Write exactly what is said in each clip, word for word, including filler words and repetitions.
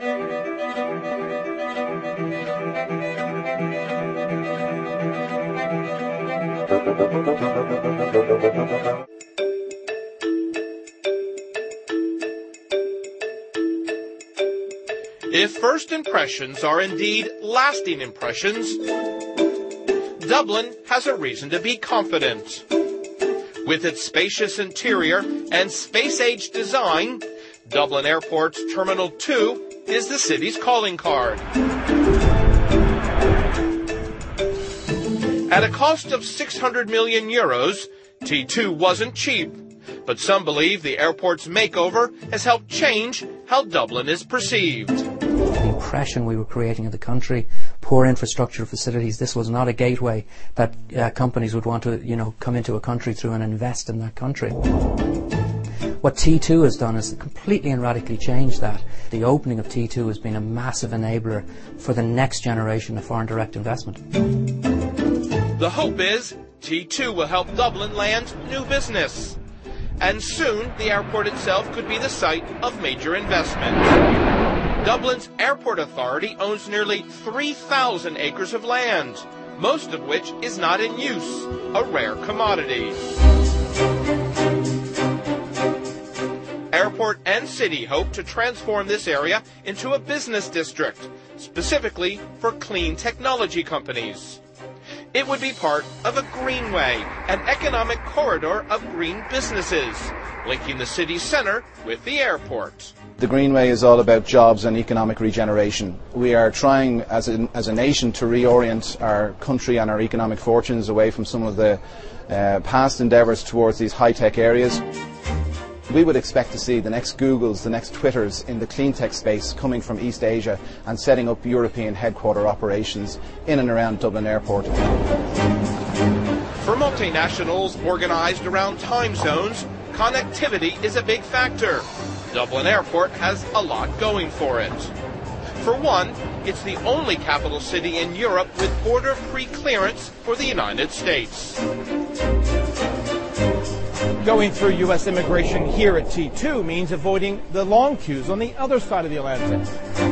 If first impressions are indeed lasting impressions, Dublin has a reason to be confident. With its spacious interior and space-age design, Dublin Airport's Terminal two is the city's calling card. At a cost of six hundred million euros, T two wasn't cheap, but some believe the airport's makeover has helped change how Dublin is perceived. The impression we were creating of the country, poor infrastructure facilities, this was not a gateway that uh, companies would want to, you know, come into a country through and invest in that country. What T two has done is completely and radically changed that. The opening of T two has been a massive enabler for the next generation of foreign direct investment. The hope is T two will help Dublin land new business. And soon the airport itself could be the site of major investment. Dublin's Airport Authority owns nearly three thousand acres of land, most of which is not in use, a rare commodity. Airport and city hope to transform this area into a business district, specifically for clean technology companies. It would be part of a greenway, an economic corridor of green businesses, linking the city centre with the airport. The Greenway is all about jobs and economic regeneration. We are trying as a, as a nation to reorient our country and our economic fortunes away from some of the uh, past endeavours towards these high-tech areas. We would expect to see the next Googles, the next Twitters in the clean tech space coming from East Asia and setting up European headquarter operations in and around Dublin Airport. For multinationals organised around time zones, connectivity is a big factor. Dublin Airport has a lot going for it. For one, it's the only capital city in Europe with border pre-clearance for the United States. Going through U S immigration here at T two means avoiding the long queues on the other side of the Atlantic.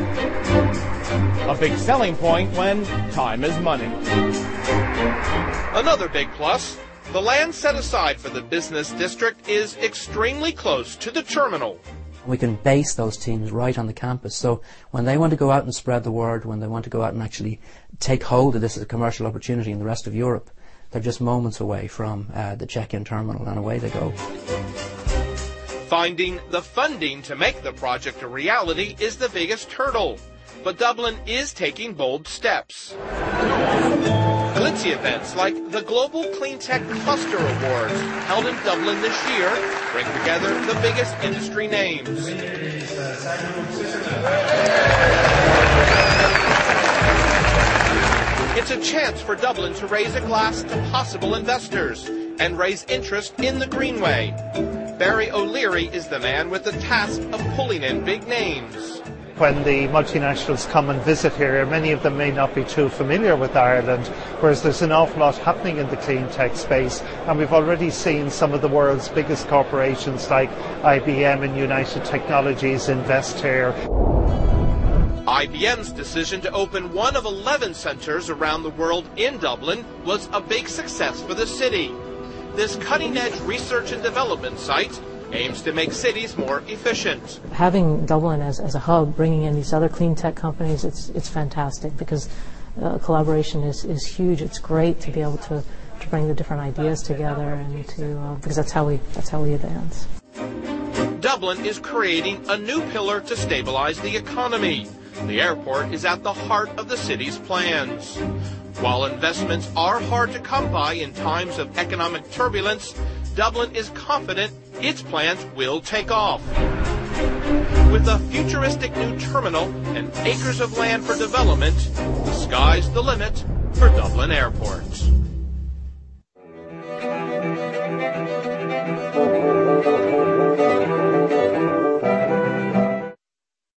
A big selling point when time is money. Another big plus, the land set aside for the business district is extremely close to the terminal. We can base those teams right on the campus, so when they want to go out and spread the word, when they want to go out and actually take hold of this as a commercial opportunity in the rest of Europe, they're just moments away from uh, the check-in terminal, and away they go. Finding the funding to make the project a reality is the biggest hurdle, but Dublin is taking bold steps. Glitzy events like the Global Clean Tech Cluster Awards, held in Dublin this year, bring together the biggest industry names. It's a chance for Dublin to raise a glass to possible investors and raise interest in the Greenway. Barry O'Leary is the man with the task of pulling in big names. When the multinationals come and visit here, many of them may not be too familiar with Ireland, whereas there's an awful lot happening in the clean tech space, and we've already seen some of the world's biggest corporations like I B M and United Technologies invest here. I B M's decision to open one of eleven centres around the world in Dublin was a big success for the city. This cutting-edge research and development site aims to make cities more efficient. Having Dublin as, as a hub, bringing in these other clean tech companies, it's it's fantastic because uh, collaboration is, is huge. It's great to be able to, to bring the different ideas together, and to uh, because that's how we that's how we advance. Dublin is creating a new pillar to stabilize the economy. The airport is at the heart of the city's plans. While investments are hard to come by in times of economic turbulence, Dublin is confident its plans will take off. With a futuristic new terminal and acres of land for development, the sky's the limit for Dublin Airport.